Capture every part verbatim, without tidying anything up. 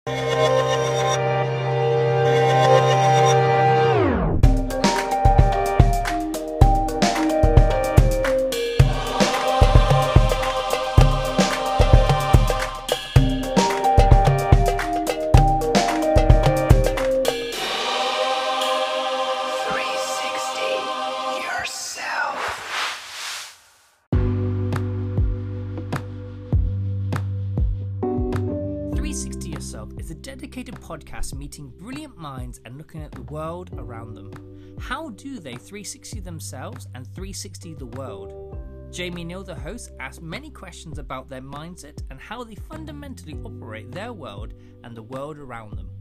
three sixty Yourself is a dedicated podcast meeting brilliant minds and looking at the world around them. How do they three sixty themselves and three sixty the world? Jamie Neal, the host, asks many questions about their mindset and how they fundamentally operate their world and the world around them.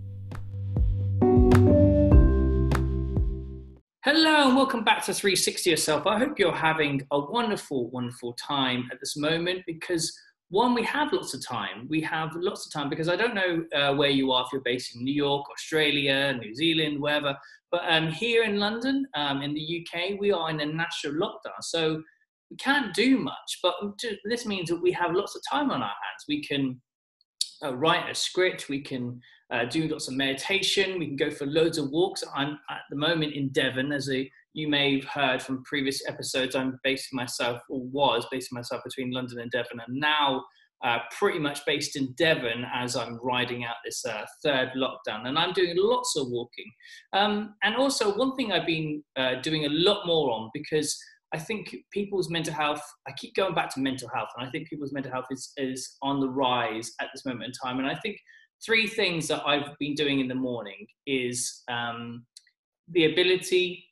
Hello and welcome back to three sixty Yourself. I hope you're having a wonderful, wonderful time at this moment because one, we have lots of time. We have lots of time because I don't know uh, where you are, if you're based in New York, Australia, New Zealand, wherever. But um, here in London, um, in the U K, we are in a national lockdown. So we can't do much, but this means that we have lots of time on our hands. We can uh, write a script, we can uh, do lots of meditation, we can go for loads of walks. I'm at the moment in Devon, as a, you may have heard from previous episodes, I'm basing myself, or was basing myself between London and Devon, and now uh, pretty much based in Devon as I'm riding out this uh, third lockdown, and I'm doing lots of walking. Um, and also one thing I've been uh, doing a lot more on, because I think people's mental health, I keep going back to mental health, and I think people's mental health is, is on the rise at this moment in time. And I think three things that I've been doing in the morning is um, the ability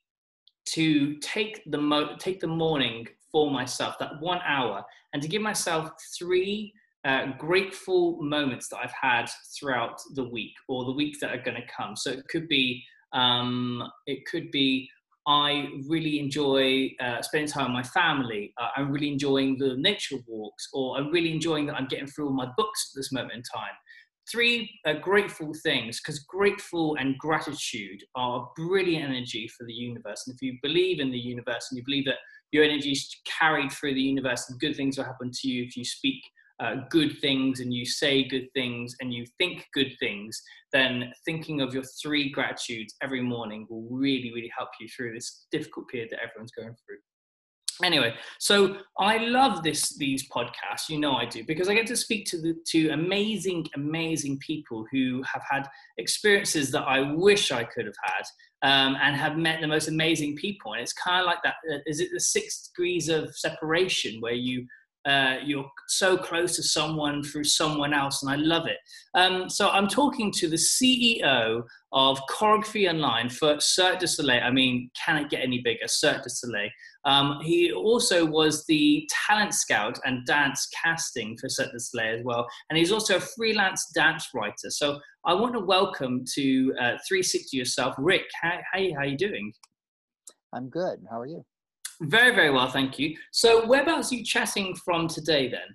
to take the mo- take the morning for myself, that one hour, and to give myself three uh, grateful moments that I've had throughout the week or the weeks that are going to come. So it could be, um, it could be, I really enjoy uh, spending time with my family. Uh, I'm really enjoying the nature walks, or I'm really enjoying that I'm getting through all my books at this moment in time. Three uh, grateful things, because grateful and gratitude are brilliant energy for the universe. And if you believe in the universe and you believe that your energy is carried through the universe and good things will happen to you if you speak uh, good things and you say good things and you think good things, then thinking of your three gratitudes every morning will really, really help you through this difficult period that everyone's going through. Anyway, so I love this these podcasts, you know I do, because I get to speak to the to amazing, amazing people who have had experiences that I wish I could have had, um, and have met the most amazing people. And it's kind of like that, uh, is it the six degrees of separation, where you, uh, you're so close to someone through someone else, and I love it. Um, so I'm talking to the C E O of Choreography Online for Cirque du Soleil. I mean, can it get any bigger? Cirque du Soleil. Um, he also was the talent scout and dance casting for Cirque du Soleil as well. And he's also a freelance dance writer. So I want to welcome to uh, three sixty Yourself, Rick. How, hey, how are you doing? I'm good. How are you? Very, very well, thank you. So whereabouts are you chatting from today then?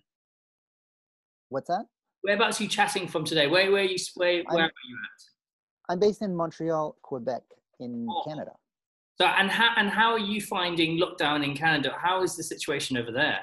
What's that? Whereabouts are you chatting from today? Where, where, are, you, where, where I'm, are you at? I'm based in Montreal, Quebec, in oh. Canada. So, and how, and how are you finding lockdown in Canada? How is the situation over there?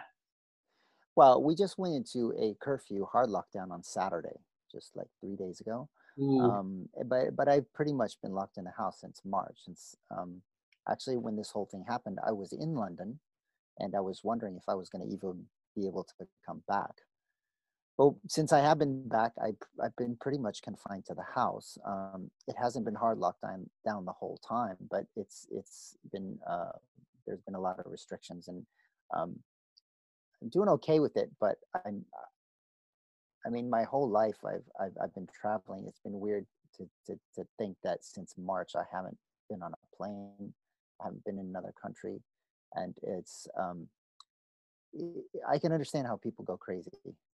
Well, we just went into a curfew, hard lockdown on Saturday, just like three days ago. Um, but but I've pretty much been locked in the house since March. Since um, actually, when this whole thing happened, I was in London, and I was wondering if I was going to even be able to come back. But since I have been back, I, I've been pretty much confined to the house. Um, it hasn't been hard lockdown down the whole time, but it's it's been uh, there's been a lot of restrictions, and um, I'm doing okay with it. But I'm, I mean, my whole life I've I've, I've been traveling. It's been weird to, to to think that since March I haven't been on a plane, I haven't been in another country, and it's um, I can understand how people go crazy.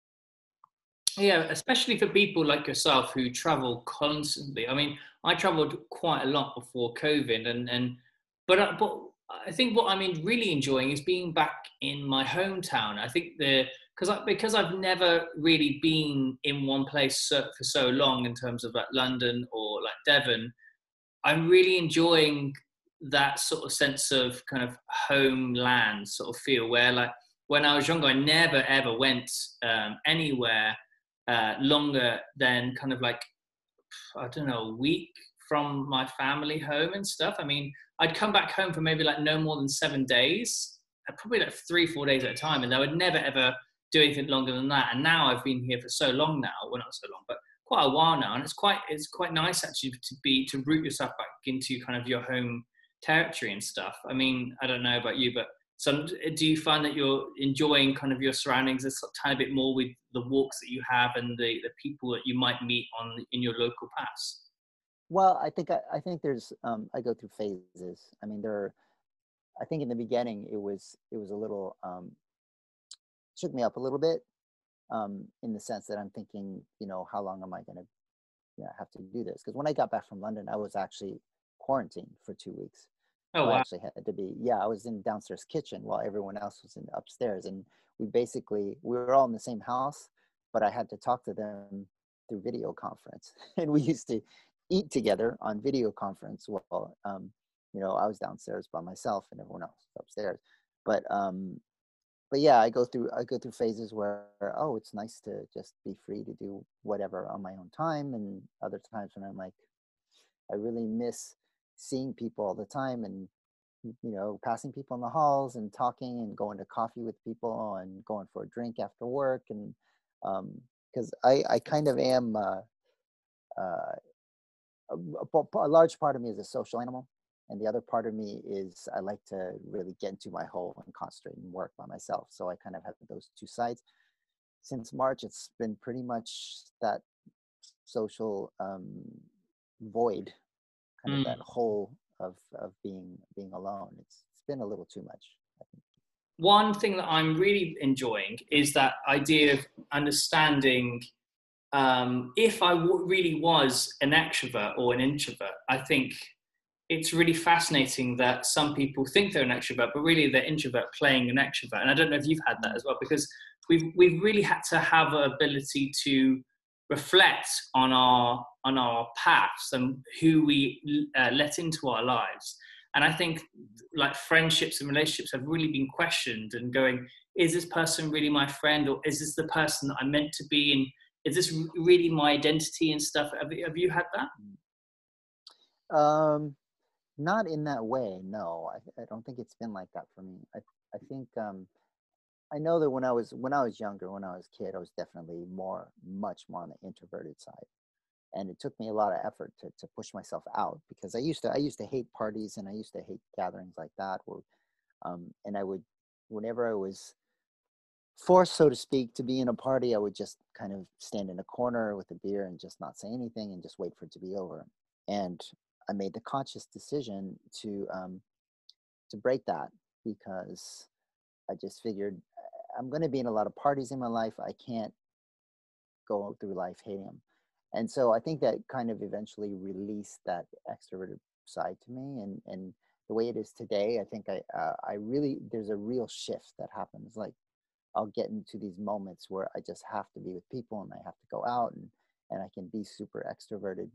Yeah, especially for people like yourself who travel constantly. I mean, I traveled quite a lot before COVID, and and but uh, but I think what I'm in really enjoying is being back in my hometown. I think the because I, because I've never really been in one place so, for so long in terms of like London or like Devon. I'm really enjoying that sort of sense of kind of homeland sort of feel, where like when I was younger, I never ever went um, anywhere Uh, longer than kind of like I don't know, a week from my family home and stuff. I mean, I'd come back home for maybe like no more than seven days, uh, probably like three, four days at a time. And I would never, ever do anything longer than that. And now I've been here for so long now, well, not so long, but quite a while now. And it's quite, it's quite nice actually to be, to root yourself back into kind of your home territory and stuff. I mean, I don't know about you, but so do you find that you're enjoying kind of your surroundings a tiny bit more with the walks that you have and the, the people that you might meet on in your local paths? Well, I think I, I think there's um, I go through phases. I mean, there are, I think in the beginning it was it was a little um, shook me up a little bit, um, in the sense that I'm thinking, you know, how long am I going to, you know, have to do this? Because when I got back from London, I was actually quarantined for two weeks. Oh, So I wow. actually had to be, yeah, I was in downstairs kitchen while everyone else was in upstairs. And we basically, we were all in the same house, but I had to talk to them through video conference. And we used to eat together on video conference while, um, you know, I was downstairs by myself and everyone else was upstairs. But, um, but yeah, I go through, I go through phases where, oh, it's nice to just be free to do whatever on my own time. And other times when I'm like, I really miss seeing people all the time and, you know, passing people in the halls and talking and going to coffee with people and going for a drink after work. And um, because I, I kind of am, uh, uh, a, a, a large part of me is a social animal. And the other part of me is I like to really get into my hole and concentrate and work by myself. So I kind of have those two sides. Since March, it's been pretty much that social um, void, kind of that Mm. hole of of being being alone. It's it's been a little too much, I think. One thing that I'm really enjoying is that idea of understanding um, if I w- really was an extrovert or an introvert. I think it's really fascinating that some people think they're an extrovert, but really they're introvert playing an extrovert. And I don't know if you've had that Mm. as well, because we've we've really had to have an ability to reflect on our on our paths and who we uh, let into our lives. And I think like friendships and relationships have really been questioned and going, is this person really my friend, or is this the person that I'm meant to be? And is this really my identity and stuff? Have, you- have you had that? Um, Not in that way. No, I, I don't think it's been like that for me. I I think um, I know that when I was when I was younger, when I was a kid, I was definitely more, much more on the introverted side, and it took me a lot of effort to to push myself out because I used to I used to hate parties and I used to hate gatherings like that. Or um, and I would, whenever I was forced, so to speak, to be in a party, I would just kind of stand in a corner with a beer and just not say anything and just wait for it to be over. And I made the conscious decision to um, to break that because I just figured uh, I'm going to be in a lot of parties in my life. I can't go through life hating them. And so I think that kind of eventually released that extroverted side to me. And and the way it is today, I think I uh, I really, there's a real shift that happens. Like I'll get into these moments where I just have to be with people and I have to go out and and I can be super extroverted,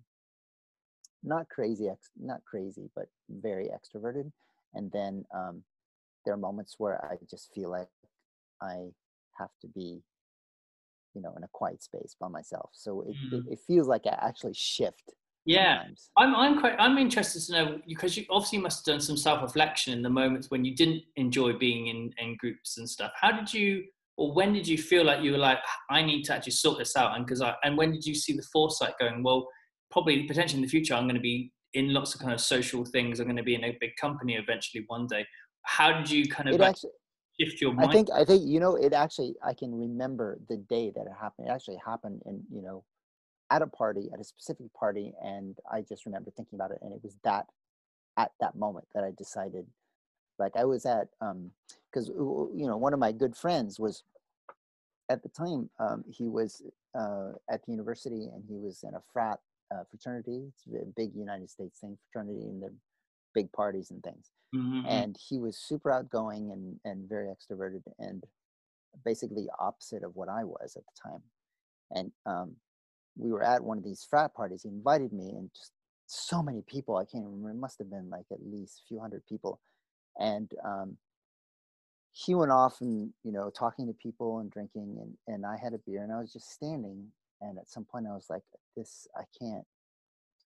not crazy, ex- not crazy, but very extroverted. And then um, there are moments where I just feel like I have to be, you know, in a quiet space by myself. So it it, Mm. it feels like I actually shift Yeah, sometimes. I'm I'm quite I'm interested to know because you obviously must have done some self-reflection in the moments when you didn't enjoy being in in groups and stuff. How did you, or when did you feel like you were like, I need to actually sort this out? And because I and when did you see the foresight going, well, probably potentially in the future I'm going to be in lots of kind of social things. I'm going to be in a big company eventually one day. How did you kind of It like actually, shift your I mind? think, I think, you know, it actually, I can remember the day that it happened. It actually happened in, you know, at a party, at a specific party. And I just remember thinking about it. And it was that, at that moment that I decided, like I was at, um, because, you know, one of my good friends was at the time, um, he was uh, at the university and he was in a frat uh, fraternity. It's a big United States thing, fraternity, and the big parties and things. Mm-hmm. And he was super outgoing and, and very extroverted and basically opposite of what I was at the time. And um, we were at one of these frat parties. He invited me, and just so many people. I can't remember. It must have been like at least a few hundred people. And um, he went off and, you know, talking to people and drinking. And, and I had a beer and I was just standing. And at some point I was like, this, I can't.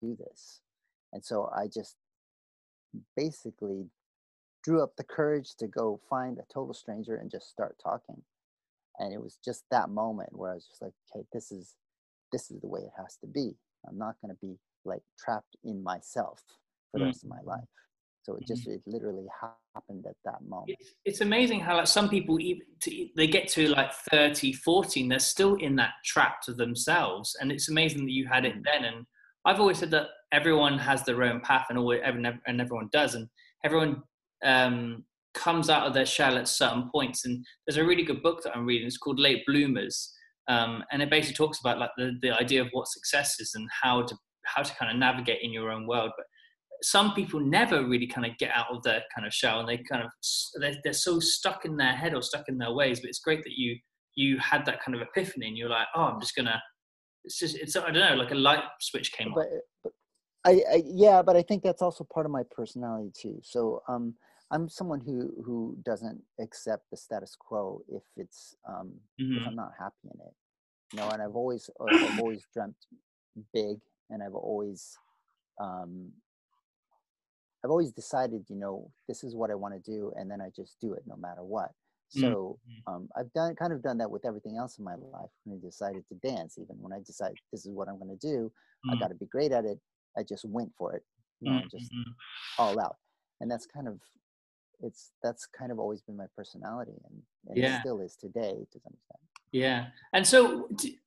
do this. And so I just basically drew up the courage to go find a total stranger and just start talking. And it was just that moment where I was just like, okay, this is this is the way it has to be. I'm not going to be like trapped in myself for the rest of my life. So it just, it literally happened at that moment. It's, it's amazing how like some people, even to, they get to like thirty, forty, and they're still in that trap to themselves. And it's amazing that you had it then. And I've always said that everyone has their own path, and always, and everyone does. And everyone um, comes out of their shell at certain points. And there's a really good book that I'm reading. It's called Late Bloomers. Um, and it basically talks about like the, the idea of what success is and how to, how to kind of navigate in your own world. But some people never really kind of get out of their kind of shell, and they kind of they're, they're so stuck in their head or stuck in their ways. But it's great that you you had that kind of epiphany, and you're like, oh, I'm just gonna. It's just it's I don't know, like a light switch came but, on. But I, I yeah, but I think that's also part of my personality too. So um, I'm someone who who doesn't accept the status quo if it's um, mm-hmm. if I'm not happy in it. You know, and I've always I've always dreamt big, and I've always um, I've always decided, you know, this is what I want to do, and then I just do it no matter what. So um, I've done kind of done that with everything else in my life. When I decided to dance, even when I decided this is what I'm going to do, mm. I got to be great at it. I just went for it, you know, mm-hmm. just all out. And that's kind of it's that's kind of always been my personality, and, and yeah. it still is today to some extent. Yeah, and so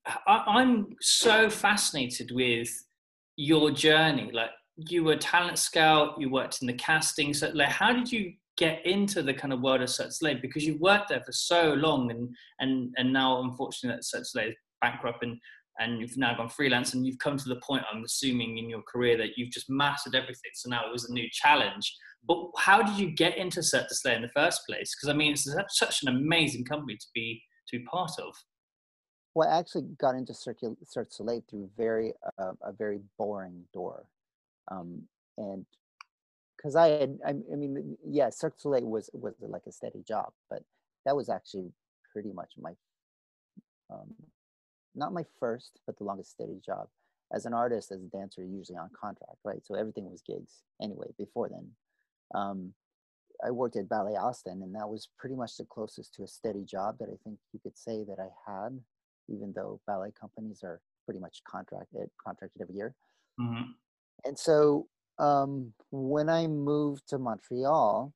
I'm so fascinated with your journey. Like, you were a talent scout, you worked in the casting. So like, how did you get into the kind of world of Cirque du Soleil? Because you worked there for so long, and and and now unfortunately that Cirque du Soleil is bankrupt, and and you've now gone freelance, and you've come to the point, I'm assuming, in your career that you've just mastered everything. So now it was a new challenge. But how did you get into Cirque du Soleil in the first place? Because I mean, it's such an amazing company to be to be part of. Well, I actually got into Cirque du Soleil through very uh, a very boring door. Um, and because I had, I, I mean, yeah, Cirque du Soleil was was like a steady job, but that was actually pretty much my, um, not my first, but the longest steady job. As an artist, as a dancer, you're usually on contract, right? So everything was gigs anyway. Before then, um, I worked at Ballet Austin, and that was pretty much the closest to a steady job that I think you could say that I had, even though ballet companies are pretty much contracted contracted every year. Mm-hmm. And so um, when I moved to Montreal,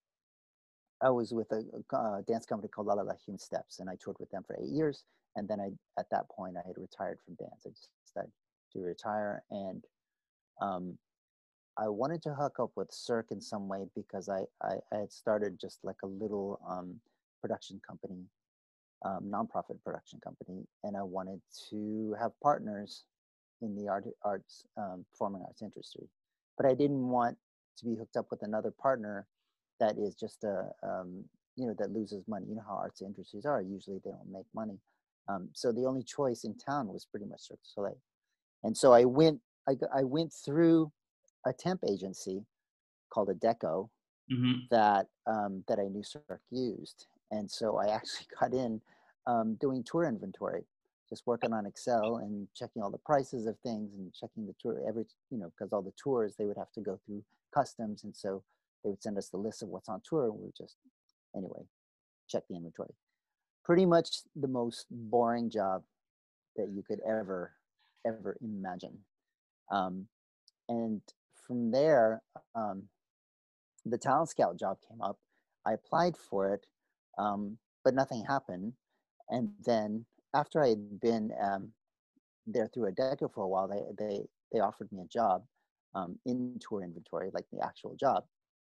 I was with a, a dance company called La La La Human Steps, and I toured with them for eight years. And then I, at that point, I had retired from dance. I just decided to retire, and um, I wanted to hook up with Cirque in some way because I, I, I had started just like a little um, production company, um, nonprofit production company, and I wanted to have partners in the art, arts, um, performing arts industry. But I didn't want to be hooked up with another partner that is just a, um, you know, that loses money. You know how arts industries are. Usually they don't make money. Um, so the only choice in town was pretty much Cirque du Soleil. And so I went, I, I went through a temp agency called Adecco mm-hmm. that, um, that I knew Cirque used. And so I actually got in um, doing tour inventory, just working on Excel and checking all the prices of things and checking the tour every, you know, because all the tours, they would have to go through customs. And so they would send us the list of what's on tour, and we would just, anyway, check the inventory. Pretty much the most boring job that you could ever, ever imagine. Um, and from there, um, the talent scout job came up. I applied for it, um, but nothing happened. And then after I had been um, there through Adecco for a while, they they they offered me a job um, in tour inventory, like the actual job.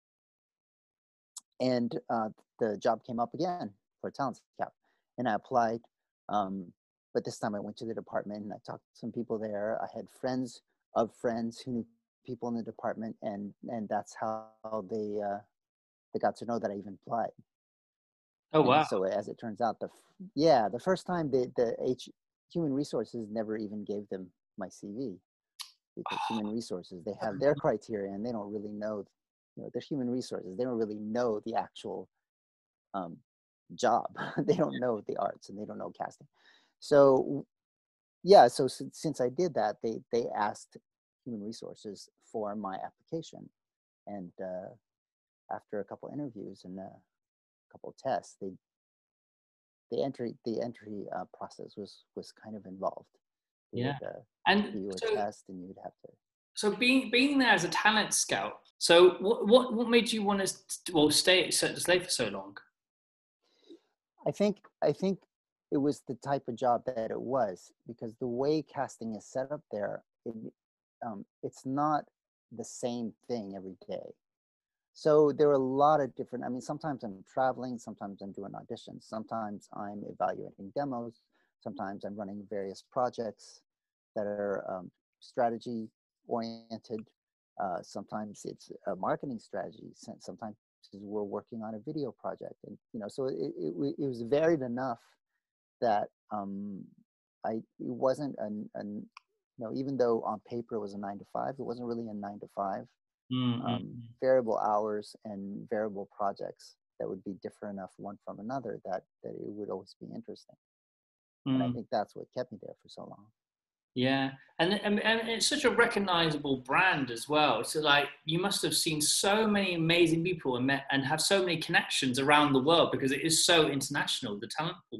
And uh, the job came up again for a talent scout, and I applied. Um, but this time I went to the department and I talked to some people there. I had friends of friends who knew people in the department, and and that's how they uh, they got to know that I even applied. Oh wow! And so as it turns out, the yeah, the first time the the H, human resources never even gave them my C V, because human resources, they have their criteria and they don't really know, you know, they're human resources. They don't really know the actual um, job. They don't know the arts, and they don't know casting. So yeah, so since, since I did that, they they asked human resources for my application. And uh, after a couple interviews and a couple of tests, they the entry the entry uh, process was was kind of involved. They Yeah. would uh, And give you a so, test, and you'd have to. so being being there as a talent scout. So what what what made you want to well stay at Cirque du Soleil for so long? I think I think it was the type of job that it was, because the way casting is set up there, it, um, it's not the same thing every day. So there are a lot of different, I mean, sometimes I'm traveling, sometimes I'm doing auditions, sometimes I'm evaluating demos, sometimes I'm running various projects that are um, strategy oriented. Uh, sometimes it's a marketing strategy. Sometimes we're working on a video project. And, you know, so it, it, it was varied enough that um, I, it wasn't an, an, you know, even though on paper it was a nine to five, it wasn't really a nine to five. Mm-hmm. Um, variable hours and variable projects that would be different enough one from another that that it would always be interesting. Mm. And I think that's what kept me there for so long. Yeah, and, and and it's such a recognizable brand as well. So like, you must have seen so many amazing people and met and have so many connections around the world, because it is so international, the talent pool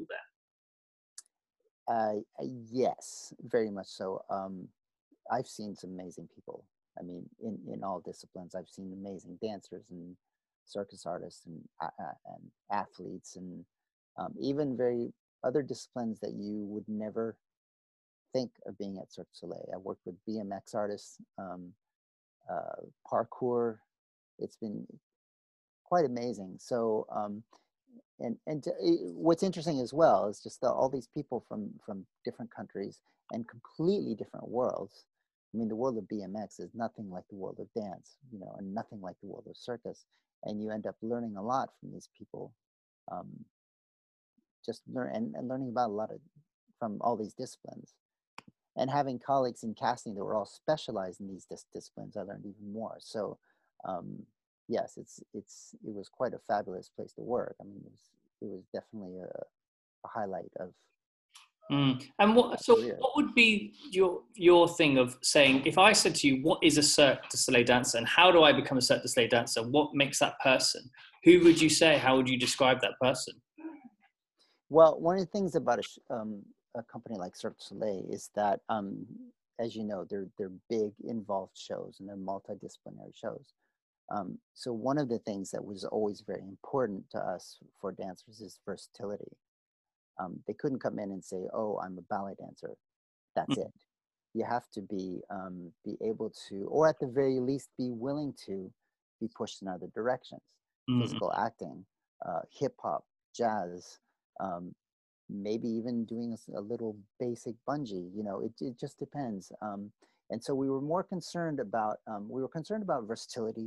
there. Uh, yes, very much so. Um, I've seen some amazing people. I mean, in, in all disciplines, I've seen amazing dancers and circus artists and uh, and athletes, and um, even very other disciplines that you would never think of being at Cirque du Soleil. I worked with B M X artists, um, uh, parkour. It's been quite amazing. So, um, and and to, what's interesting as well is just the, all these people from from different countries and completely different worlds. I mean, the world of B M X is nothing like the world of dance, you know, and nothing like the world of circus. And you end up learning a lot from these people, um, just learn and, and learning about a lot of from all these disciplines. And having colleagues in casting that were all specialized in these dis- disciplines, I learned even more. So, um, yes, it's it's it was quite a fabulous place to work. I mean, it was it was definitely a, a highlight of. Mm. And what so career. what would be your your thing of saying, if I said to you, what is a Cirque du Soleil dancer and how do I become a Cirque du Soleil dancer? What makes that person? Who would you say? How would you describe that person? Well, one of the things about a, um, a company like Cirque du Soleil is that, um, as you know, they're they're big, involved shows, and they're multidisciplinary shows. Um, so one of the things that was always very important to us for dancers is versatility. Um, they couldn't come in and say, "Oh, I'm a ballet dancer." That's it. You have to be um, be able to, or at the very least, be willing to be pushed in other directions. Mm-hmm. Physical acting, uh, hip hop, jazz, um, maybe even doing a, a little basic bungee. You know, it it just depends. Um, and so we were more concerned about um, we were concerned about versatility,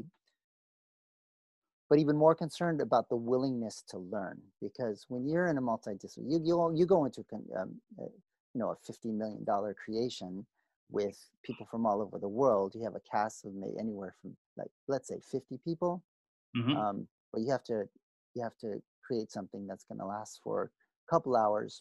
but even more concerned about the willingness to learn. Because when you're in a multidisciplinary, you you you go into um, uh, you know a fifty million dollar creation with people from all over the world. You have a cast of maybe anywhere from, like, let's say fifty people. Mm-hmm. Um, but you have to you have to create something that's going to last for a couple hours.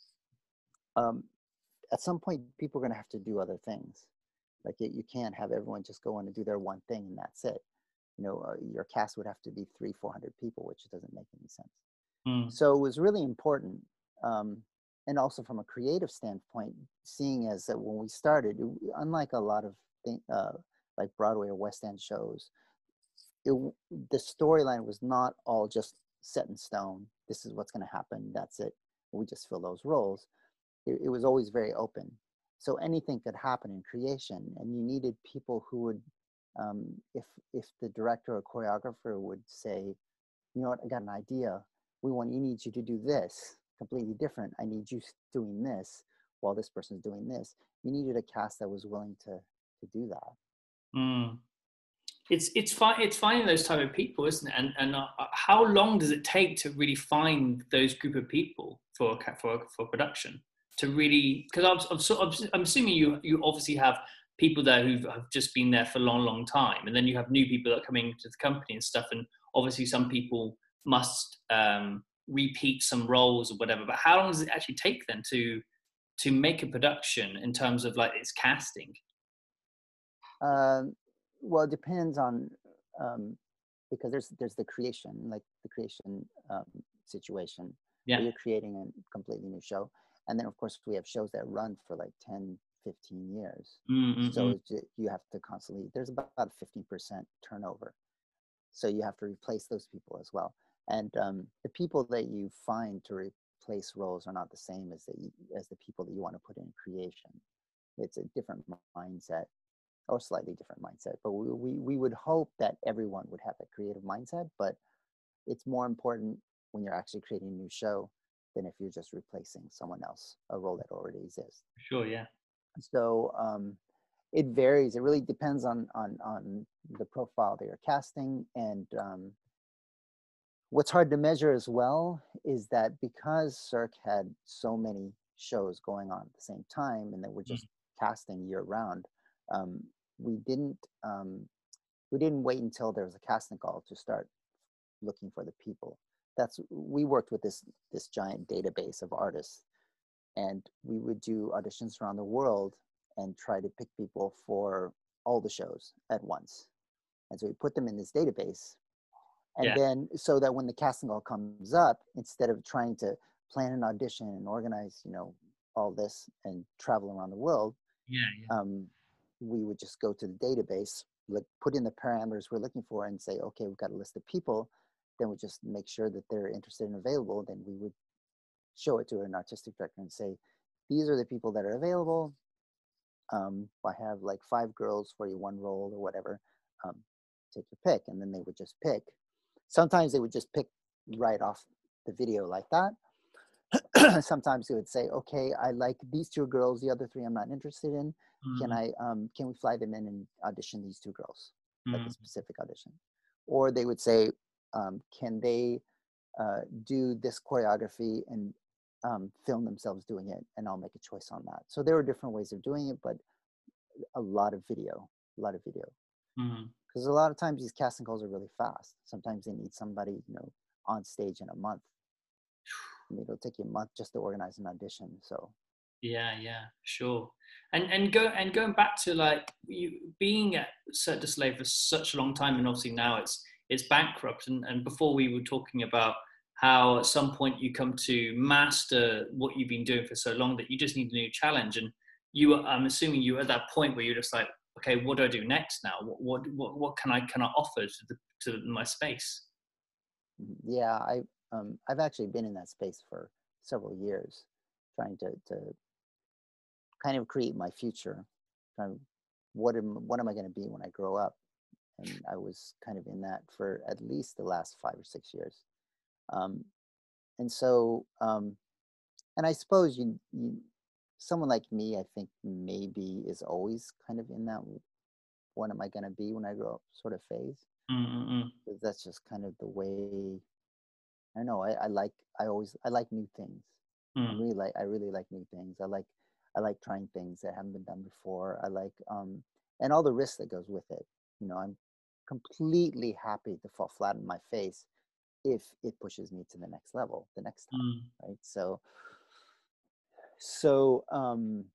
Um, at some point, people are going to have to do other things. Like, you, you can't have everyone just go in and do their one thing and that's it. You know, uh, your cast would have to be three, four hundred people, which doesn't make any sense. Mm. So it was really important, um, and also from a creative standpoint, seeing as that when we started, it, unlike a lot of thing, uh, like Broadway or West End shows, it, the storyline was not all just set in stone. This is what's going to happen. That's it. We just fill those roles. It, it was always very open. So anything could happen in creation, and you needed people who would, um, if if the director or choreographer would say, you know what, I got an idea. We want you need you to do this completely different. I need you doing this while this person's doing this. You needed a cast that was willing to to do that. Mm. It's it's fi- it's finding those type of people, isn't it? And and uh, how long does it take to really find those group of people for for for production? To really, because I'm, I'm, sort of, I'm assuming you you obviously have people there who have just been there for a long, long time, and then you have new people that are coming into the company and stuff, and obviously some people must um, repeat some roles or whatever. But how long does it actually take then to to make a production in terms of like its casting? Um, well, it depends on um, because there's there's the creation, like the creation um, situation where Yeah. you're creating a completely new show, and then of course we have shows that run for like ten, fifteen years. So Mm-mm-mm. it's ju- you have to constantly. There's about a fifteen percent turnover, so you have to replace those people as well. And um, the people that you find to replace roles are not the same as the as the people that you want to put in creation. It's a different mindset or slightly different mindset. But we, we, we would hope that everyone would have that creative mindset. But it's more important when you're actually creating a new show than if you're just replacing someone else, a role that already exists. Sure. Yeah. So um, it varies. It really depends on on on the profile that you're casting. And um, what's hard to measure as well is that because Cirque had so many shows going on at the same time, and that we're Mm. just casting year round, um, we didn't um, we didn't wait until there was a casting call to start looking for the people. That's we worked with this this giant database of artists, and we would do auditions around the world and try to pick people for all the shows at once. And so we put them in this database, and Yeah. then so that when the casting call comes up, instead of trying to plan an audition and organize, you know, all this and travel around the world, Yeah. Yeah. um, we would just go to the database, like put in the parameters we're looking for, and say, okay, we've got a list of people. Then we just make sure that they're interested and available. Then we would show it to an artistic director and say, these are the people that are available. Um, I have like five girls for you, one role or whatever. Um, take your pick, and then they would just pick. Sometimes they would just pick right off the video like that. Sometimes they would say, okay, I like these two girls, the other three I'm not interested in. Can Mm. I um, can we fly them in and audition these two girls, like a Mm. specific audition? Or they would say, um, can they uh, do this choreography and um, film themselves doing it, and I'll make a choice on that. So there were different ways of doing it, but a lot of video, a lot of video. Mm. Because a lot of times these casting calls are really fast. Sometimes they need somebody, you know, on stage in a month. I mean, it'll take you a month just to organize an audition. So Yeah, yeah, sure. And and go and going back to like you being at Cirque du Soleil for such a long time, and obviously now it's it's bankrupt. And, and before we were talking about how at some point you come to master what you've been doing for so long that you just need a new challenge. And you, were, I'm assuming you were at that point where you're just like, okay, what do I do next now? What what what, what can I can I offer to the to my space? mhm, yeah, I um, I've actually been in that space for several years, trying to to kind of create my future. Kind of what am what am I going to be when I grow up? And I was kind of in that for at least the last five or six years. Um, and so, um, and I suppose you, you, someone like me, I think maybe is always kind of in that what am I going to be when I grow up sort of phase. Mm-mm-mm. Because that's just kind of the way I know. I, I like I always I like new things. I'm Mm. really like I really like new things. I like I like trying things that haven't been done before. I like um and all the risk that goes with it. You know, I'm completely happy to fall flat on my face if it pushes me to the next level the next time, Mm. right? So so um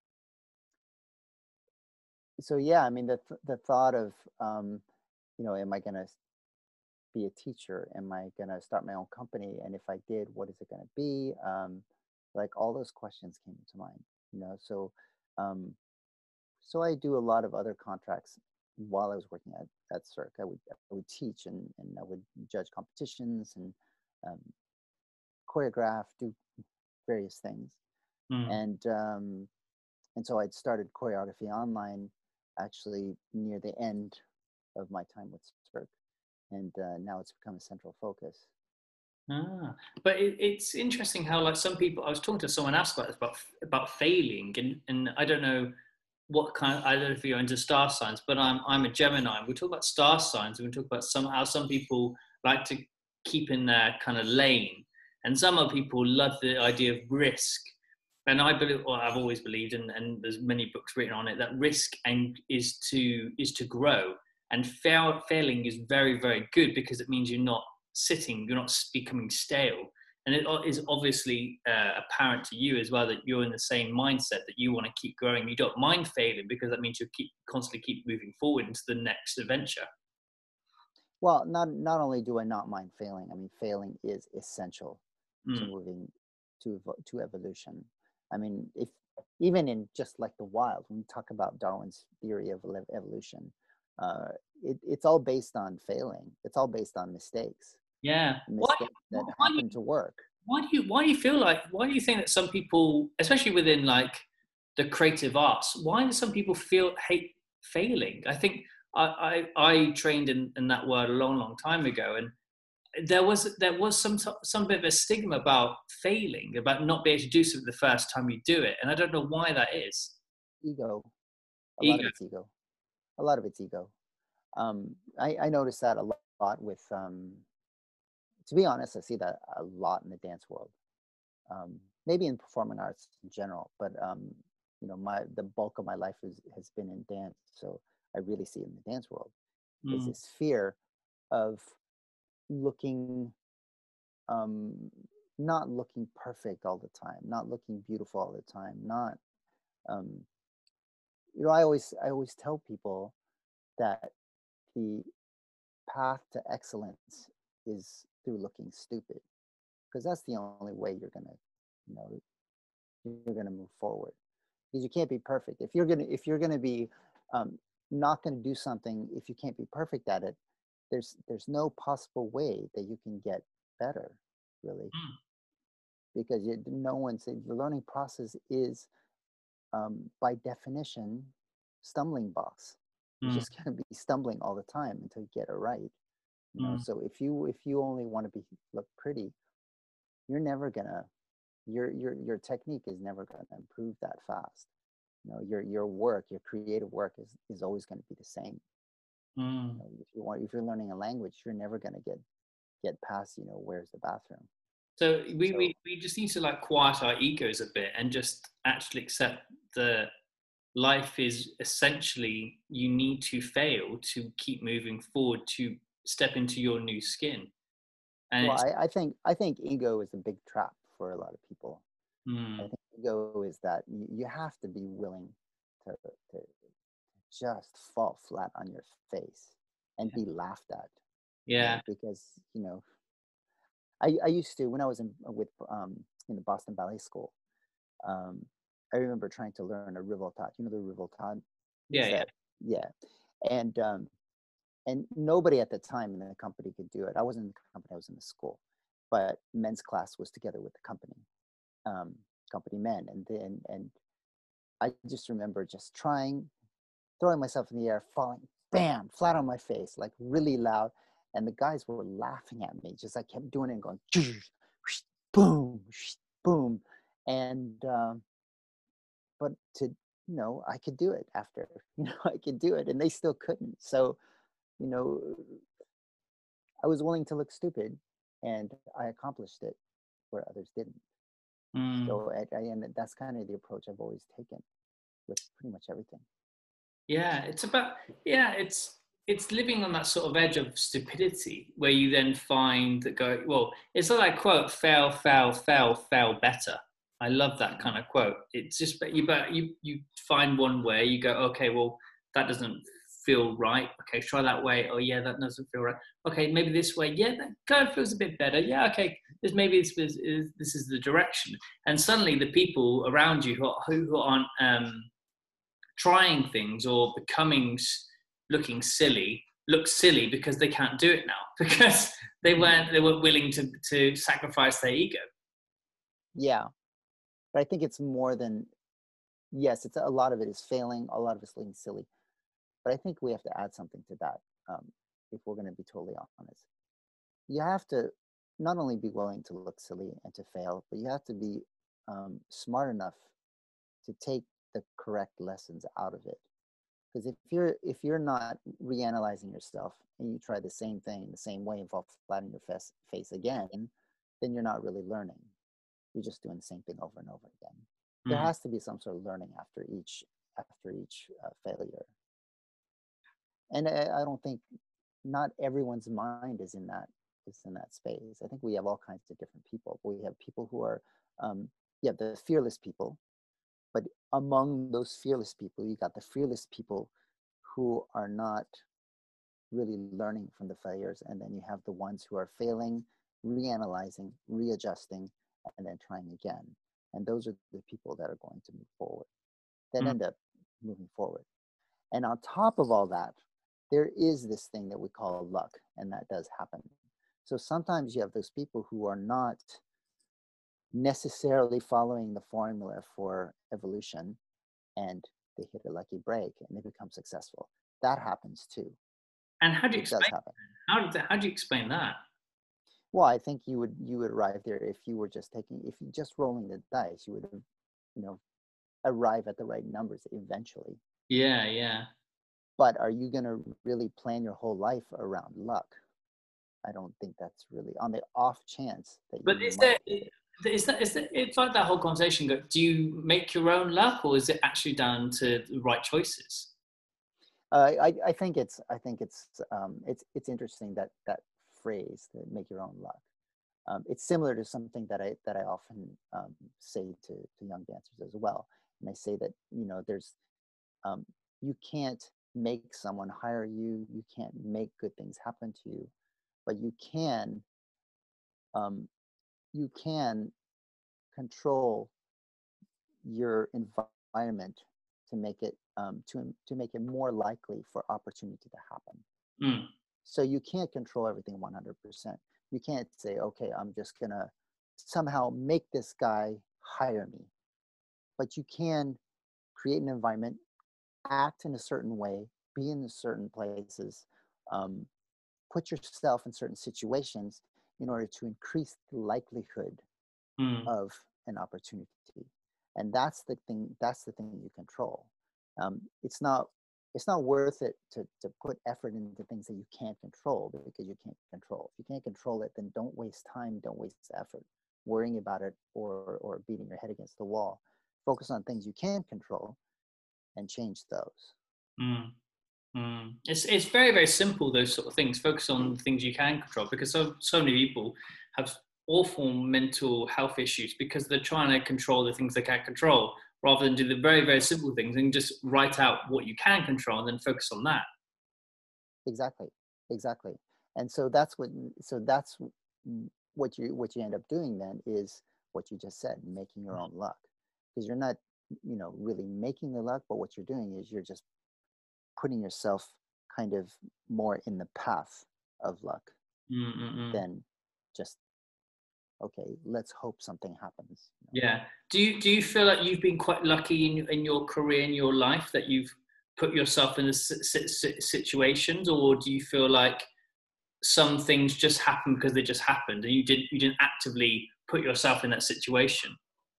so yeah, I mean the th- the thought of um you know, am I going to be a teacher? Am I going to start my own company? And if I did, what is it going to be? Um, like all those questions came to mind, you know. So, um, so I do a lot of other contracts while I was working at at Cirque. I would I would teach and and I would judge competitions and um, choreograph, do various things, Mm. and um, and so I'd started choreography online actually near the end of my time with Cirque, and uh, now it's become a central focus. Ah, but it, it's interesting how like some people. I was talking to someone else about this, about about failing, and and I don't know what kind. Of, I don't know if you're into star signs, but I'm I'm a Gemini. We talk about star signs. We talk about some how some people like to keep in their kind of lane, and some other people love the idea of risk. And I believe, well, I've always believed, and, and there's many books written on it, that risk and is to is to grow, and fail, failing is very very good because it means you're not sitting, you're not becoming stale. And it is obviously uh, apparent to you as well that you're in the same mindset, that you want to keep growing. You don't mind failing because that means you keep constantly keep moving forward into the next adventure. Well, not not only do I not mind failing, I mean, failing is essential to Mm. moving to evo- to evolution. I mean, if even in just like the wild, when we talk about Darwin's theory of ele- evolution, uh, it, it's all based on failing. It's all based on mistakes, Yeah. Why, mistakes that why do happen you, to work. why do you, why do you feel like, why do you think that some people, especially within like the creative arts, why do some people feel hate failing? I think I, I, I trained in, in that word a long, long time ago. And there was, there was some, some bit of a stigma about failing, about not being able to do something the first time you do it. And I don't know why that is. Ego, a lot of Ego. it's ego. A lot of it's ego. Um, I, I notice that a lo- lot with, um, to be honest, I see that a lot in the dance world. Um, maybe in performing arts in general, but um, you know, my the bulk of my life is, has been in dance, so I really see it in the dance world is Mm, this fear of looking, um, not looking perfect all the time, not looking beautiful all the time, not, um, you know, I always I always tell people that the path to excellence is through looking stupid because that's the only way you're gonna, you know, you're gonna move forward because you can't be perfect. If you're gonna if you're gonna be um, not gonna do something, if you can't be perfect at it, there's there's no possible way that you can get better, really, mm, because you, no one's the learning process is um, by definition stumbling blocks. You're mm, just gonna be stumbling all the time until you get it right. You know, mm. so if you if you only want to be look pretty, you're never gonna your your your technique is never gonna improve that fast. You know, your your work, your creative work is is always going to be the same. You Mm. know, if you want, if you're learning a language, you're never going to get get past, you know, where's the bathroom. So we, So we, we just need to like quiet our egos a bit and just actually accept that life is essentially you need to fail to keep moving forward to step into your new skin. And well, it's I, I think I think ego is a big trap for a lot of people. I mm, think ego is that you, you have to be willing to, to just fall flat on your face and be laughed at, you yeah, know, because you know I, I used to when I was in with um, in the Boston Ballet School. Um, I remember trying to learn a revoltade. You know the revoltade? yeah, It's yeah. that, yeah. And um, and nobody at the time in the company could do it. I wasn't in the company; I was in the school. But men's class was together with the company, um, company men, and then and I just remember just trying, throwing myself in the air, falling, bam, flat on my face, like really loud. And the guys were laughing at me. Just I kept doing it and going, boom, boom, and um, but to you know I could do it after you know I could do it and they still couldn't, so you know I was willing to look stupid and I accomplished it where others didn't. Mm. So I, I, and that's kind of the approach I've always taken with pretty much everything. Yeah, it's about yeah, it's it's living on that sort of edge of stupidity where you then find that go well, it's like that quote, fail, fail, fail, fail better. I love that Mm-hmm. kind of quote. It's just but you but you you find one way, you go, okay, well, that doesn't feel right. Okay, try that way. Oh yeah, that doesn't feel right. Okay, maybe this way. Yeah, that kind of feels a bit better. Yeah, okay. This maybe this is this is the direction. And suddenly the people around you who are, who, who aren't um trying things or becoming looking silly look silly because they can't do it now because they weren't they weren't willing to to sacrifice their ego. Yeah, but I think it's more than, yes, it's a lot of it is failing, a lot of it's being silly, but I think we have to add something to that, um, if we're going to be totally honest. You have to not only be willing to look silly and to fail, but you have to be um, smart enough to take the correct lessons out of it. Because if you're if you're not reanalyzing yourself and you try the same thing in the same way and fall flat on your face, face again, then you're not really learning. You're just doing the same thing over and over again. There Mm. has to be some sort of learning after each after each uh, failure. And I, I don't think not everyone's mind is in that is in that space. I think we have all kinds of different people. We have people who are, um, yeah, the fearless people, but among those fearless people, you got the fearless people who are not really learning from the failures. And then you have the ones who are failing, reanalyzing, readjusting, and then trying again. And those are the people that are going to move forward, that Mm. end up moving forward. And on top of all that, there is this thing that we call luck, and that does happen. So sometimes you have those people who are not necessarily following the formula for evolution, and they hit a lucky break and they become successful. That happens too. And how do you It does explain? happen. How did that, how do you explain that? Well, I think you would you would arrive there if you were just taking if you just rolling the dice, you would have, you know, arrive at the right numbers eventually. Yeah, yeah. But are you going to really plan your whole life around luck? I don't think that's really on the off chance that you But is there might. is that is that it's like that whole conversation go, do you make your own luck, or is it actually down to the right choices? Uh, I I think it's I think it's um, it's it's interesting that that phrase, that make your own luck. Um, it's similar to something that I that I often um, say to to young dancers as well. And I say that, you know, there's um, you can't make someone hire you. You can't make good things happen to you, but you can um, you can control your environment to make it um, to to make it more likely for opportunity to happen. Mm. So you can't control everything one hundred percent. You can't say, okay, I'm just gonna somehow make this guy hire me. But you can create an environment, act in a certain way, be in certain places, um, put yourself in certain situations in order to increase the likelihood Mm. of an opportunity. And that's the thing, that's the thing you control. Um, it's not it's not worth it to, to put effort into things that you can't control, because you can't control. If you can't control it, then don't waste time, don't waste effort worrying about it, or or beating your head against the wall. Focus on things you can control and change those. Mm. Mm. It's it's very very simple. Those sort of things. Focus on the things you can control, because so so many people have awful mental health issues because they're trying to control the things they can't control, rather than do the very very simple things and just write out what you can control and then focus on that. Exactly, exactly. And so that's what so that's what you what you end up doing then is what you just said, making your own luck. Because you're not, you know, really making the luck, but what you're doing is you're just putting yourself kind of more in the path of luck Mm-mm-mm. than just, okay, let's hope something happens. You know? Yeah. Do you do you feel like you've been quite lucky in in your career, in your life, that you've put yourself in the si- si- situations, or do you feel like some things just happen because they just happened and you did you didn't actively put yourself in that situation?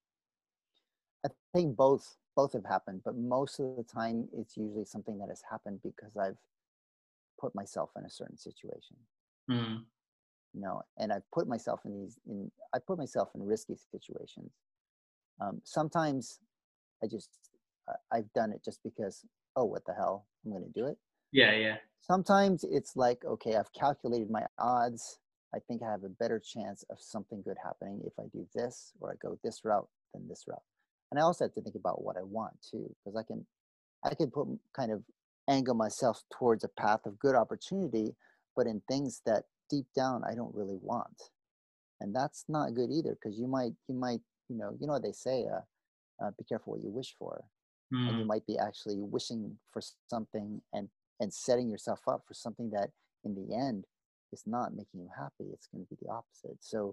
I think both both have happened, but most of the time it's usually something that has happened because I've put myself in a certain situation. Mm. You know, and I've put myself in these in I put myself in risky situations. Um, sometimes I just uh, I've done it just because, oh, what the hell, I'm going to do it. Yeah, yeah. Sometimes it's like, okay, I've calculated my odds. I think I have a better chance of something good happening if I do this, or I go this route than this route. And I also have to think about what I want too, because I can I can put kind of angle myself towards a path of good opportunity, but in things that deep down I don't really want. And that's not good either, because you might you might you know you know what they say, uh, uh, be careful what you wish for. And you Mm. might be actually wishing for something, and and setting yourself up for something that in the end is not making you happy. It's going to be the opposite. So,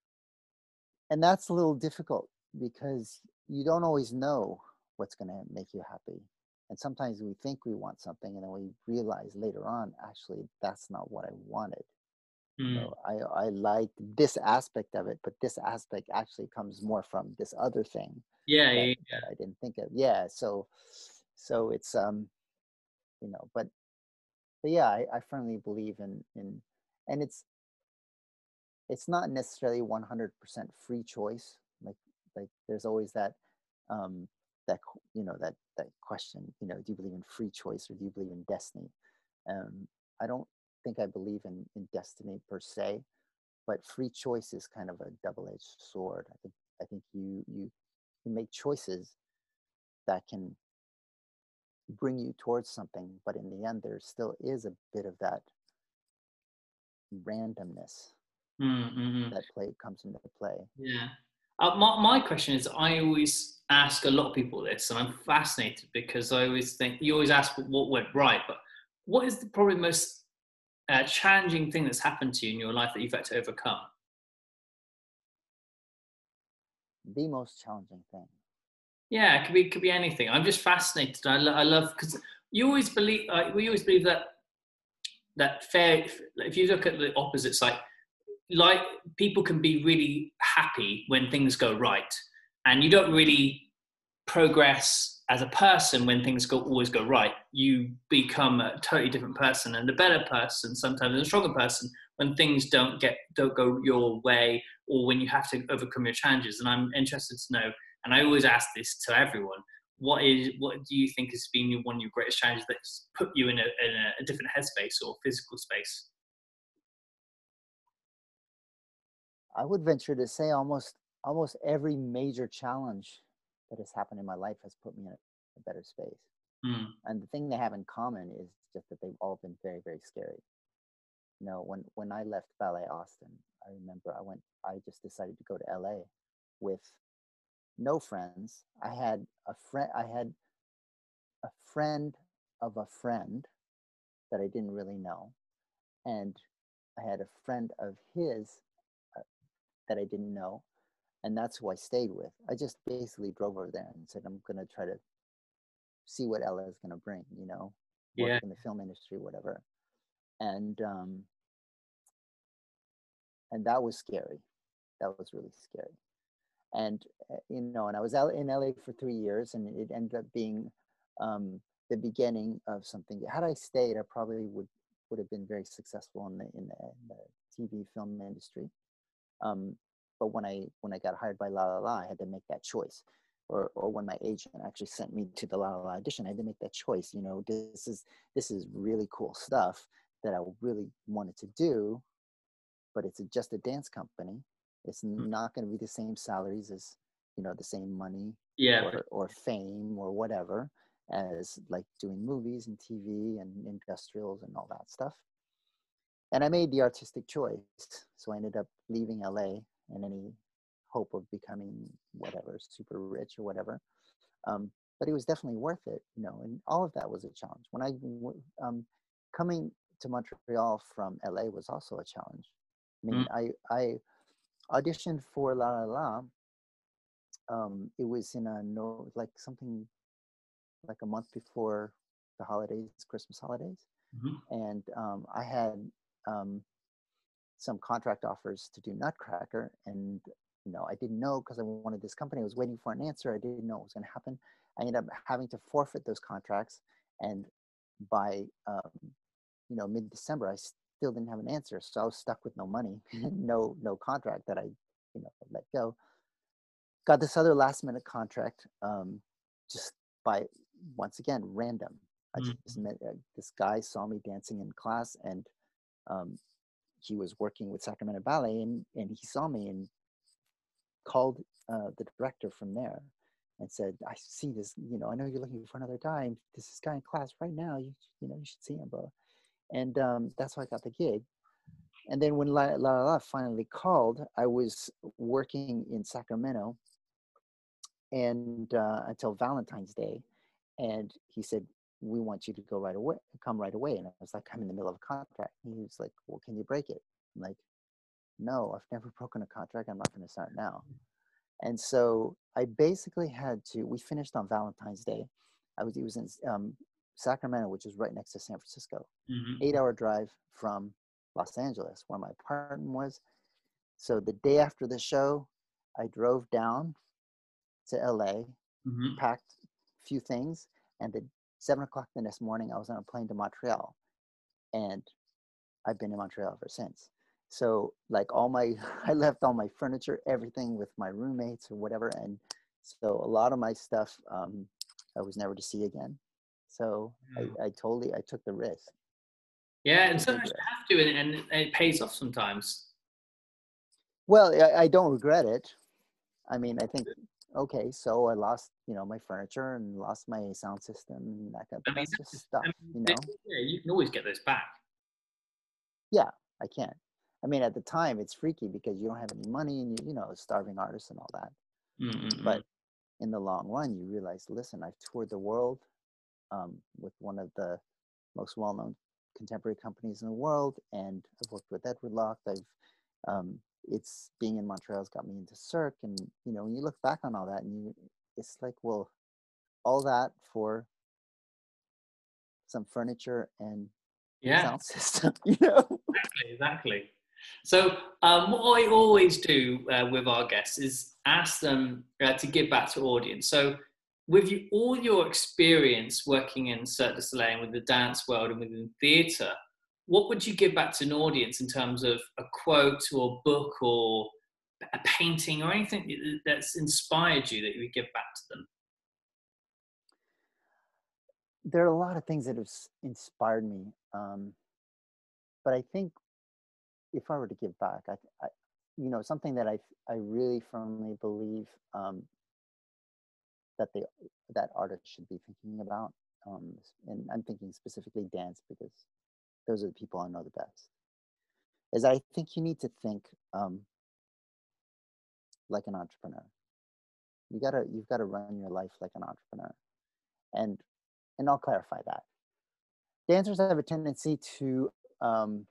and that's a little difficult because you don't always know what's going to make you happy. And sometimes we think we want something, and then we realize later on, actually, that's not what I wanted. You Mm. know, I I like this aspect of it, but this aspect actually comes more from this other thing Yeah, that yeah, that I didn't think of. Yeah, so so it's um you know, but but yeah, I, I firmly believe in in and it's it's not necessarily one hundred percent free choice. Like like there's always that um that q- you know that that question, you know, do you believe in free choice or do you believe in destiny? Um I don't think I believe in in destiny per se. but free choice is kind of a double-edged sword. I think I think you you can make choices that can bring you towards something, but in the end, there still is a bit of that randomness Mm-hmm. that play comes into play. Yeah. Uh, my, my question is, I always ask a lot of people this, and I'm fascinated because I always think, you always ask what went right, but what is the probably most uh, challenging thing that's happened to you in your life that you've had to overcome? The most challenging thing. Yeah, it could be, could be anything. I'm just fascinated. I, lo- I love, because you always believe, uh, we always believe that, that fair, if you look at the opposite side, like people can be really happy when things go right, and you don't really progress as a person when things go always go right. You become a totally different person, and a better person sometimes, and a stronger person when things don't get don't go your way, or when you have to overcome your challenges. And I'm interested to know, and I always ask this to everyone, what is what do you think has been one of your greatest challenges that's put you in a, in a, a different headspace or physical space? I would venture to say almost almost every major challenge that has happened in my life has put me in a, a better space. Mm. And the thing they have in common is just that they've all been very, very scary. You know, when when I left Ballet Austin, I remember I went I just decided to go to L A with no friends. I had a friend I had a friend of a friend that I didn't really know, and I had a friend of his uh, that I didn't know, and that's who I stayed with. I just basically drove over there and said, I'm going to try to see what L A is going to bring, you know, work Yeah. in the film industry, whatever. And, um, and that was scary. That was really scary. And, uh, you know, and I was out in L A for three years and it ended up being um, the beginning of something. Had I stayed, I probably would, would have been very successful in the, in the, in the T V film industry. Um, but when I when I got hired by La La La, I had to make that choice. Or or when my agent actually sent me to the La La La audition, I had to make that choice. You know, this is this is really cool stuff that I really wanted to do, but it's a, just a dance company. It's not going to be the same salaries as, you know, the same money Yeah. or or fame or whatever as like doing movies and T V and industrials and all that stuff. And I made the artistic choice. So I ended up leaving L A in any hope of becoming whatever, super rich or whatever. Um, but it was definitely worth it, you know, and all of that was a challenge. When I, um, coming to Montreal from L A was also a challenge. I Mm. mean, I, I auditioned for La La La. Um, it was in a no, like something like a month before the holidays, Christmas holidays. Mm-hmm. And um, I had, um, some contract offers to do Nutcracker, and you know I didn't know because I wanted this company. I was waiting for an answer. I didn't know what was going to happen. I ended up having to forfeit those contracts, and by um, you know mid-December, I still didn't have an answer. So I was stuck with no money, no no contract that I you know let go. Got this other last-minute contract, um, just by once again random. I just met uh, this guy, saw me dancing in class, and um, he was working with Sacramento Ballet, and, and he saw me and called uh, the director from there and said, I see this, you know, I know you're looking for another guy. This is guy in class right now. You, you know, you should see him, bro. And um, that's how I got the gig. And then when La La La finally called, I was working in Sacramento and uh, until Valentine's Day. And he said, we want you to go right away, come right away. And I was like, I'm in the middle of a contract. He was like, well, can you break it? I'm like, no, I've never broken a contract. I'm not going to start now. And so I basically had to, we finished on Valentine's Day. I was, it was in um, Sacramento, which is right next to San Francisco, Mm-hmm. eight hour drive from Los Angeles, where my apartment was. So the day after the show, I drove down to L A, Mm-hmm. packed a few things, and at seven o'clock the next morning, I was on a plane to Montreal. And I've been in Montreal ever since. So like all my, I left all my furniture, everything with my roommates or whatever. And so a lot of my stuff, um, I was never to see again. So I, I totally, I took the risk. Yeah, Took and a big sometimes risk. you have to, and, and it pays off sometimes. Well, I, I don't regret it. I mean, I think, okay, so I lost, you know, my furniture and lost my sound system, and that kind of, I but mean, that's that's just just, stuff, I mean, you they- know? yeah, you can always get those back. Yeah, I can. I mean, at the time, it's freaky because you don't have any money and you, you know, starving artist and all that. Mm-mm-mm. But in the long run, you realize, listen, I've toured the world um, with one of the most well-known contemporary companies in the world, and I've worked with Edward Locke. I've um, it's being in Montreal's got me into Cirque, and you know, when you look back on all that, and you, it's like, well, all that for some furniture and Yeah. sound system, you know? Exactly, exactly. So, um, what I always do uh, with our guests is ask them uh, to give back to audience. So, with you, all your experience working in Cirque du Soleil and with the dance world and within theatre, what would you give back to an audience in terms of a quote or a book or a painting or anything that's inspired you that you would give back to them? There are a lot of things that have inspired me, um, but I think if I were to give back, I, I you know, something that I I really firmly believe um, that they that artists should be thinking about, um, and I'm thinking specifically dance because those are the people I know the best. Is I think you need to think um, like an entrepreneur. You gotta you've got to run your life like an entrepreneur, and and I'll clarify that. Dancers have a tendency to um,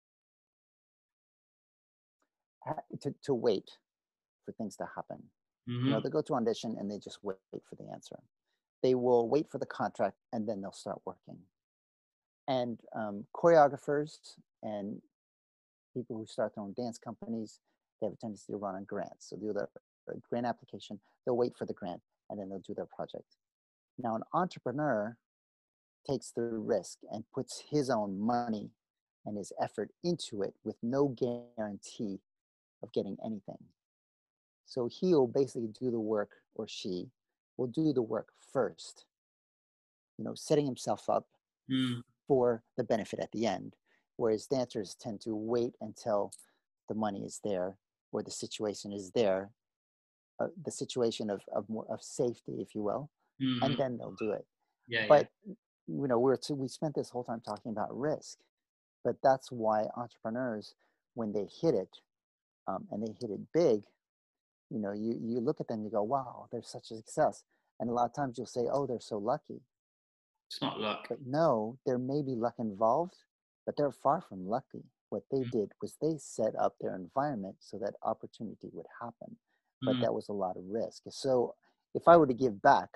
ha- to to wait for things to happen. You know, Hmm. they go to audition and they just wait for the answer. They will wait for the contract and then they'll start working. And um, choreographers and people who start their own dance companies, they have a tendency to run on grants. So do their grant application, they'll wait for the grant and then they'll do their project. Now, an entrepreneur takes the risk and puts his own money and his effort into it with no guarantee of getting anything. So he'll basically do the work, or she will do the work first, you know, setting himself up Mm. for the benefit at the end. Whereas dancers tend to wait until the money is there or the situation is there, uh, the situation of, of more of safety, if you will, and Hmm. then they'll do it. Yeah, yeah. But you know, we're to, we spent this whole time talking about risk, but that's why entrepreneurs, when they hit it, um, and they hit it big, you know, you you look at them, you go, wow, they're such a success, and a lot of times you'll say, oh, they're so lucky. It's not luck. But no, there may be luck involved, but they're far from lucky. What they did was they set up their environment so that opportunity would happen. But Mm. that was a lot of risk. So if I were to give back,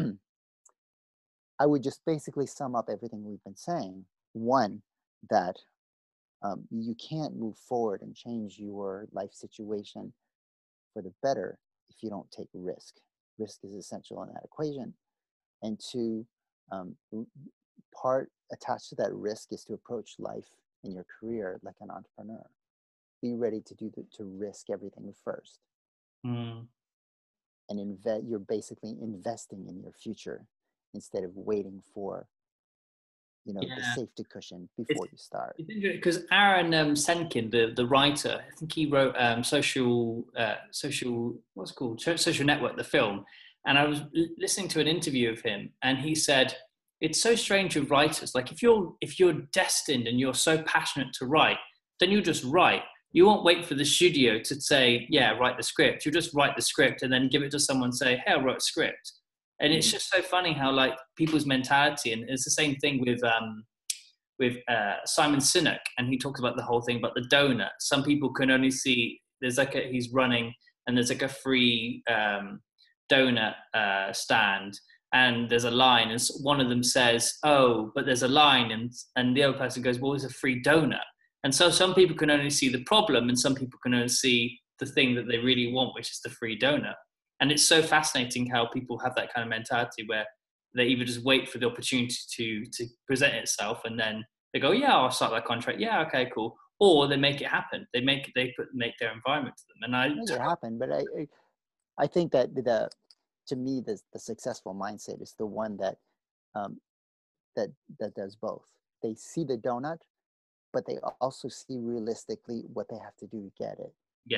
I would just basically sum up everything we've been saying. One, that um, you can't move forward and change your life situation for the better if you don't take risk. Risk is essential in that equation. And two, um, part attached to that risk is to approach life in your career like an entrepreneur. Be ready to do the, to risk everything first, Mm. and invest. You're basically investing in your future instead of waiting for, you know, the Yeah. safety cushion It's before you start. it's interesting because Aaron um, Senkin, the the writer, I think he wrote um, social uh, social what's it called So- social network, the film, and I was l- listening to an interview of him, and he said it's so strange with writers. Like if you're if you're destined and you're so passionate to write, then you just write. You won't wait for the studio to say, yeah, write the script. You just write the script and then give it to someone and say, hey, I wrote a script. And it's Mm-hmm. just so funny how like people's mentality, and it's the same thing with um, with uh, Simon Sinek, and he talks about the whole thing about the donut. Some people can only see there's like a he's running, and there's like a free um, donut uh, stand, and there's a line, and one of them says, "Oh, but there's a line," and and the other person goes, "Well, it's a free donut." And so some people can only see the problem, and some people can only see the thing that they really want, which is the free donut. And it's so fascinating how people have that kind of mentality where they either just wait for the opportunity to to present itself and then they go, yeah, I'll start that contract. Yeah, okay, cool. Or they make it happen. They make they put make their environment to them. And I Make it happen, but I, I I think that the to me the the successful mindset is the one that um, that that does both. They see the donut, but they also see realistically what they have to do to get it. yeah,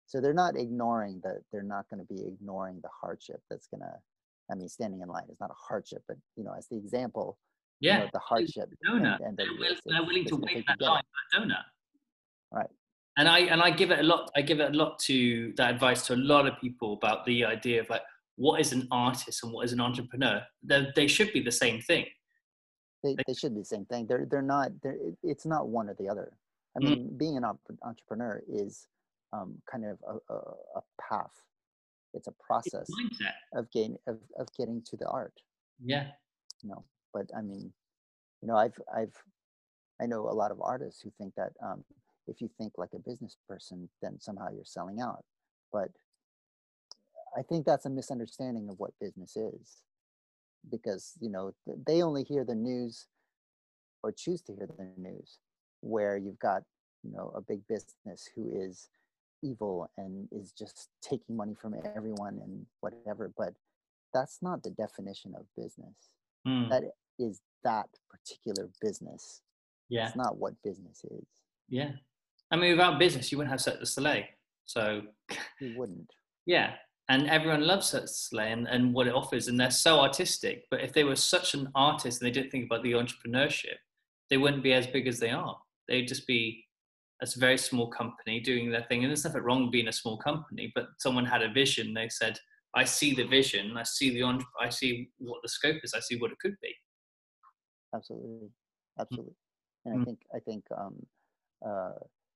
So they're not ignoring the, they're not going to be ignoring the hardship that's going to, I mean, standing in line is not a hardship, but, you know, as the example, yeah, you know, the hardship. Donut. And, and they're, that will, is, they're willing to wait that line for a donut. Right. And I, and I give it a lot, I give it a lot to that advice to a lot of people about the idea of like, what is an artist and what is an entrepreneur? They're, they should be the same thing. They, they should be the same thing. They're, they're not, they're, it's not one or the other. I mean, mm. being an entrepreneur is um, kind of a, a, a path. It's a process it's of getting of, of getting to the art. Yeah. You know, but I mean, you know, I've I've I know a lot of artists who think that um, if you think like a business person, then somehow you're selling out. But I think that's a misunderstanding of what business is, because you know they only hear the news, or choose to hear the news, where you've got you know a big business who is evil and is just taking money from everyone and whatever. But that's not the definition of business. Mm. That is that particular business. Yeah, it's not what business is. Yeah, I mean, without business, you wouldn't have Cirque du Soleil. So you wouldn't. Yeah, and everyone loves Cirque du Soleil and, and what it offers, and they're so artistic. But if they were such an artist and they didn't think about the entrepreneurship, they wouldn't be as big as they are. They'd just be a very small company doing their thing. And there's nothing wrong with being a small company, but someone had a vision. They said, I see the vision, I see the entre- I see what the scope is, I see what it could be. Absolutely, absolutely. And mm. I think I think um, uh,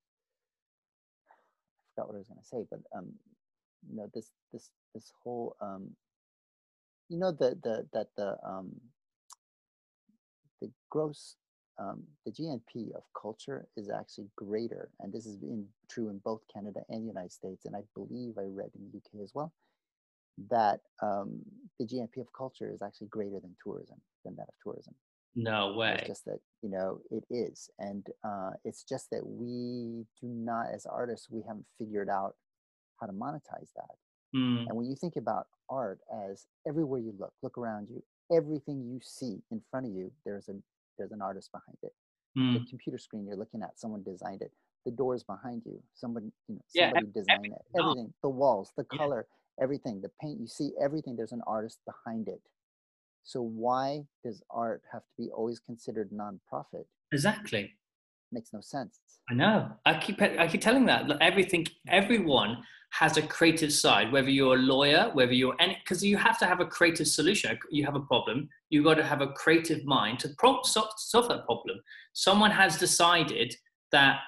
I forgot what I was going to say, but um, you know this this this whole um, you know the the that the um, the gross um, the G N P of culture is actually greater, and this is in, true in both Canada and the United States, and I believe I read in the U K as well, that um, the G N P of culture is actually greater than tourism, than that of tourism. No way. It's just that, you know, it is. And uh, it's just that we do not, as artists, we haven't figured out how to monetize that. Mm. And when you think about art as everywhere you look, look around you, everything you see in front of you, there's a there's an artist behind it. Mm. The computer screen you're looking at, someone designed it. The doors behind you, somebody, you know, yeah, somebody designed it. Everything, the walls, the color, yeah. everything, the paint, you see everything, there's an artist behind it. So why does art have to be always considered nonprofit? Exactly. Makes no sense. I know. I keep I keep telling that. Everything, everyone has a creative side. Whether you're a lawyer, whether you're any, because you have to have a creative solution. You have a problem. You've got to have a creative mind to pro- solve, solve that problem. Someone has decided that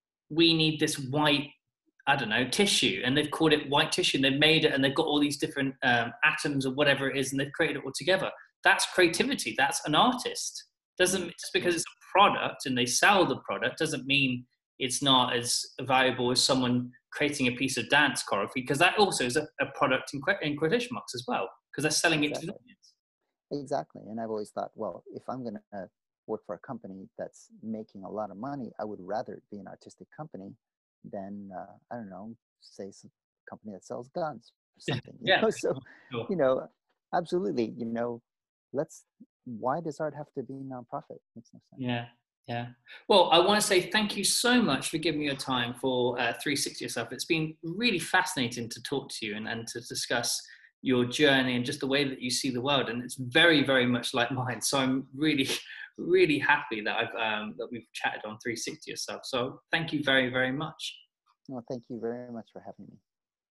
we need this white, I don't know, tissue, and they've called it white tissue. And they've made it, and they've got all these different um, atoms or whatever it is, and they've created it all together. That's creativity. That's an artist. Doesn't just because it's a product and they sell the product doesn't mean it's not as valuable as someone creating a piece of dance choreography, because that also is a, a product in, in quotation marks as well, because they're selling exactly. it to the audience. Exactly. And I've always thought, well, if I'm going to work for a company that's making a lot of money, I would rather it be an artistic company than, uh, I don't know, say some company that sells guns or something. You yeah. know? So, sure. you know, absolutely, you know, let's, why does art have to be nonprofit? Makes no sense. Yeah. Yeah. Well, I want to say thank you so much for giving me your time for uh, three sixty Yourself. It's been really fascinating to talk to you and, and to discuss your journey and just the way that you see the world. And it's very, very much like mine. So I'm really, really happy that I've um, that we've chatted on three sixty Yourself. So thank you very, very much. Well, thank you very much for having me.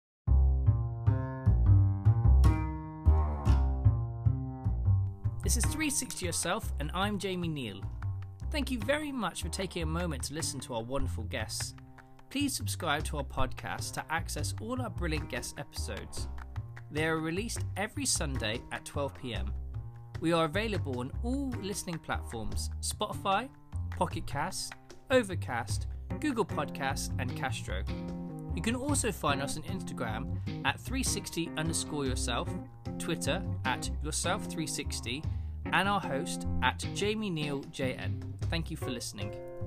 This is three sixty Yourself, and I'm Jamie Neal. Thank you very much for taking a moment to listen to our wonderful guests. Please subscribe to our podcast to access all our brilliant guest episodes. They are released every Sunday at twelve p.m. We are available on all listening platforms: Spotify, Pocket Cast, Overcast, Google Podcasts, and Castro. You can also find us on Instagram at three sixty underscore yourself, Twitter at yourself three sixty, and our host at Jamie Neal J N. Thank you for listening.